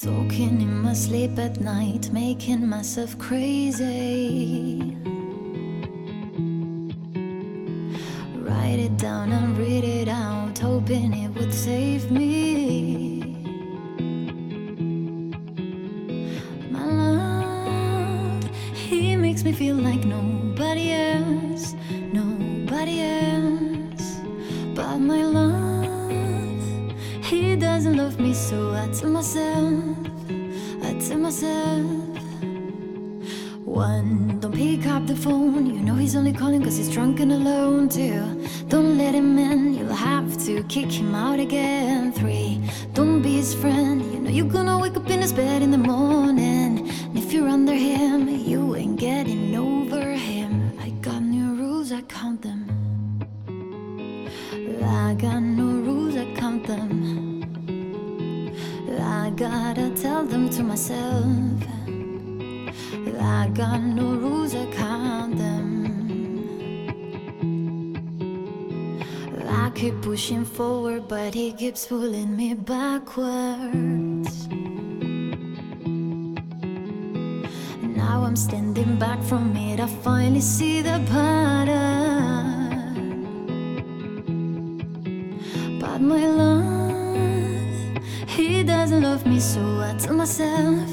Talking in my sleep at night, making myself crazy. Write it down and read it out, hoping it would save me. My love, he makes me feel like nobody else, nobody else. But my love, he doesn't love me, so I tell myself, one, don't pick up the phone. You know he's only calling cause he's drunk and alone. Two, don't let him in, you'll have to kick him out again. Three, don't be his friend. You know you're gonna wake up in his bed in the morning, and if you're under him, you ain't getting over him. I got new rules, I count them. I got no rules, I count them. I gotta tell them to myself. I got no rules, I count them. I keep pushing forward, but he keeps pulling me backwards. Now I'm standing back from it, I finally see the pattern. But my love, he doesn't love me, so I tell myself,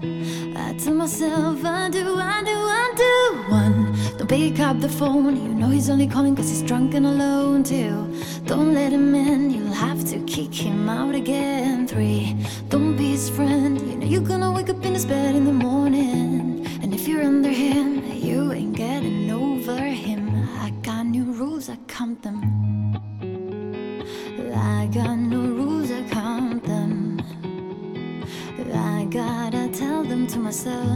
I do. One, don't pick up the phone. You know he's only calling cause he's drunk and alone. Two, don't let him in, you'll have to kick him out again. Three, don't be his friend. You know you're gonna wake up in his bed in the morning, and if you're under him, you ain't getting over him. I got new rules, I count them. I got no rules, I count them. I gotta tell them to myself.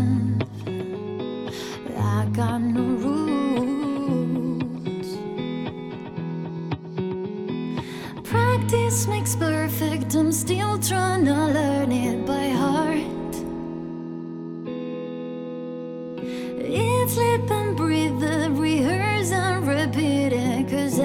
I got no rules. Practice makes perfect, I'm still trying to learn it by heart. Eat, sleep and breathe, rehearse and repeat it, cause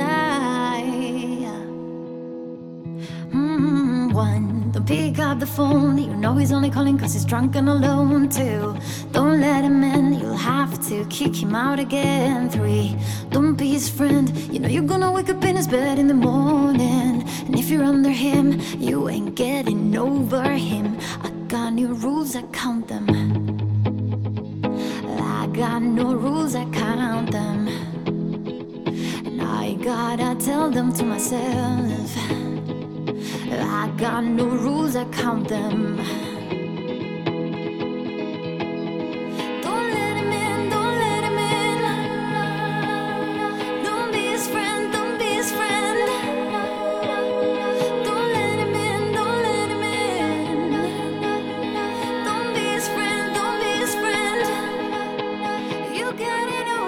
one, don't pick up the phone. You know he's only calling cause he's drunk and alone. Two, don't let him in, you'll have to kick him out again. Three, don't be his friend. You know you're gonna wake up in his bed in the morning, and if you're under him, you ain't getting over him. I got new rules, I count them. I got no rules, I count them. And I gotta tell them to myself. I got no rules, I count them. Don't let him in, don't let him in. Don't be his friend, don't be his friend. Don't let him in, don't let him in. Don't be his friend, don't be his friend. You got it all.